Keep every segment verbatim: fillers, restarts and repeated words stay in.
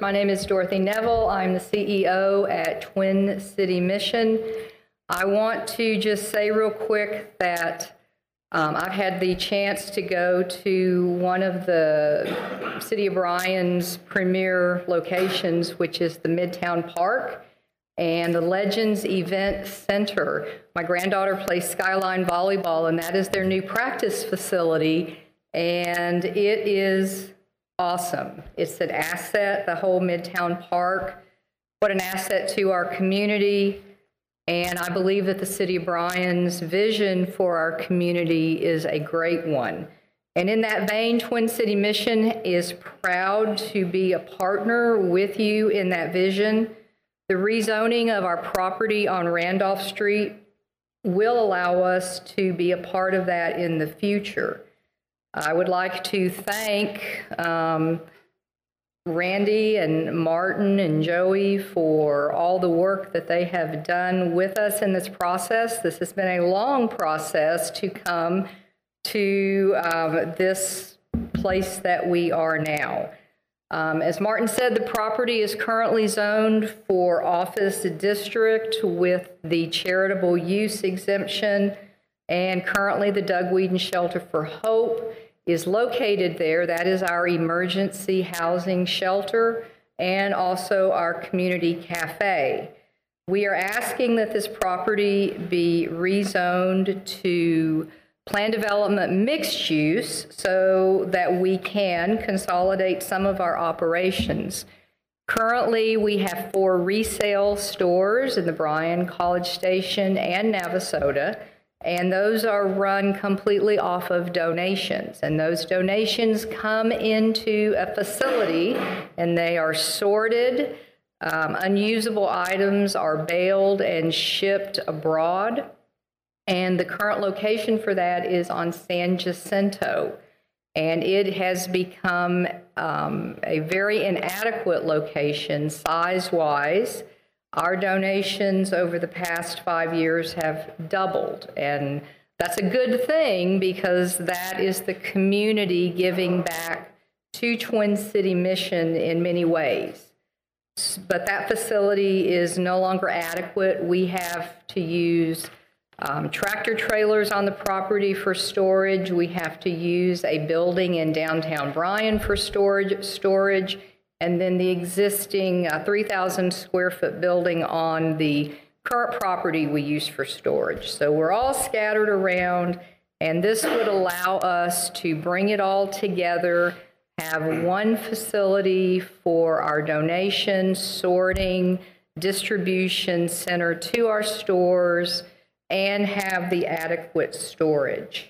My name is Dorothy Neville. I'm the C E O at Twin City Mission. I want to just say real quick that um, I've had the chance to go to one of the City of Bryan's premier locations, which is the Midtown Park and the Legends Event Center. My granddaughter plays Skyline Volleyball, and that is their new practice facility, and it is awesome. It's an asset, the whole Midtown Park. What an asset to our community. And I believe that the City of Bryan's vision for our community is a great one. And in that vein, Twin City Mission is proud to be a partner with you in that vision. The rezoning of our property on Randolph Street will allow us to be a part of that in the future. I would like to thank um, Randy and Martin and Joey for all the work that they have done with us in this process. This has been a long process to come to um, this place that we are now. Um, as Martin said, the property is currently zoned for office district with the charitable use exemption, and currently the Doug Whedon Shelter for Hope is located there. That is our emergency housing shelter and also our community cafe. We are asking that this property be rezoned to plan development mixed use so that we can consolidate some of our operations. Currently, we have four resale stores in the Bryan, College Station, and Navasota, and those are run completely off of donations. And those donations come into a facility and they are sorted. Um, unusable items are baled and shipped abroad. And the current location for that is on San Jacinto. And it has become um, a very inadequate location size-wise. Our donations over the past five years have doubled. And that's a good thing because that is the community giving back to Twin City Mission in many ways. But that facility is no longer adequate. We have to use Um, tractor trailers on the property for storage. We have to use a building in downtown Bryan for storage, storage, and then the existing uh, three thousand square foot building on the current property we use for storage. So we're all scattered around, and this would allow us to bring it all together, have one facility for our donation, sorting, distribution center to our stores, and have the adequate storage.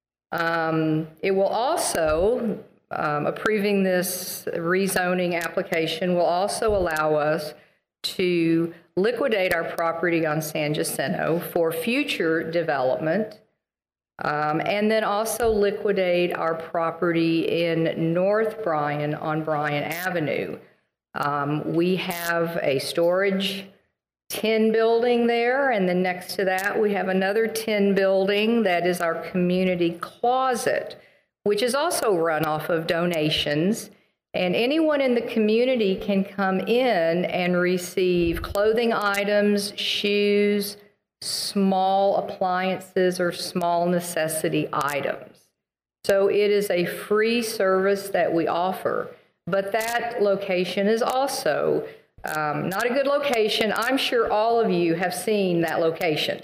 Um, it will also, um, approving this rezoning application will also allow us to liquidate our property on San Jacinto for future development, um, and then also liquidate our property in North Bryan on Bryan Avenue. Um, we have a storage tin building there, and then next to that we have another tin building that is our community closet, which is also run off of donations, and anyone in the community can come in and receive clothing items, shoes, small appliances, or small necessity items. So it is a free service that we offer, but that location is also Um, not a good location. I'm sure all of you have seen that location.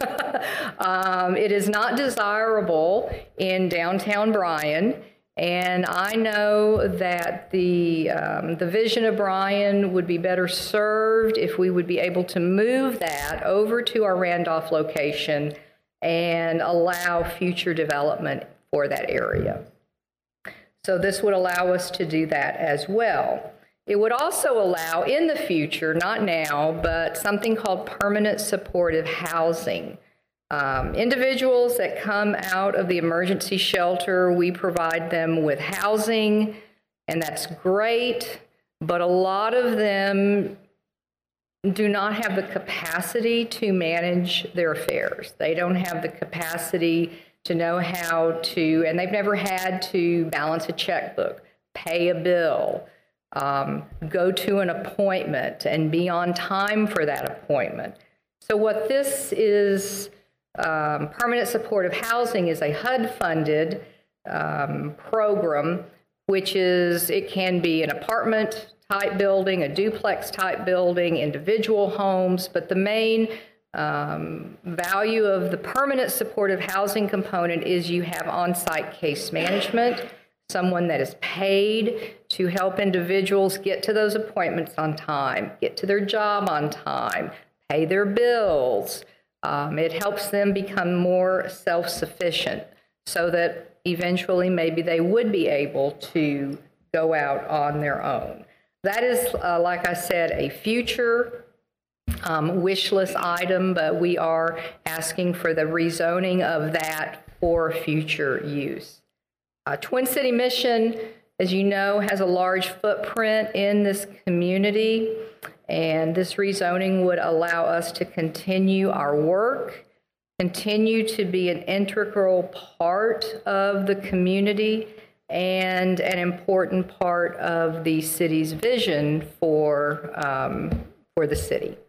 um, it is not desirable in downtown Bryan, and I know that the, um, the vision of Bryan would be better served if we would be able to move that over to our Randolph location and allow future development for that area. So this would allow us to do that as well. It would also allow in the future, not now, but something called permanent supportive housing. Um, individuals that come out of the emergency shelter, we provide them with housing, and that's great, but a lot of them do not have the capacity to manage their affairs. They don't have the capacity to know how to, and they've never had to balance a checkbook, pay a bill, um, go to an appointment and be on time for that appointment. So what this is, um, permanent supportive housing is a H U D-funded um, program, which is, it can be an apartment type building, a duplex type building, individual homes, but the main um, value of the permanent supportive housing component is you have on-site case management, someone that is paid to help individuals get to those appointments on time, get to their job on time, pay their bills. Um, it helps them become more self-sufficient so that eventually maybe they would be able to go out on their own. That is, uh, like I said, a future um, wish list item, but we are asking for the rezoning of that for future use. Uh, Twin City Mission, as you know, has a large footprint in this community, and this rezoning would allow us to continue our work, continue to be an integral part of the community, and an important part of the city's vision for, um, for the city.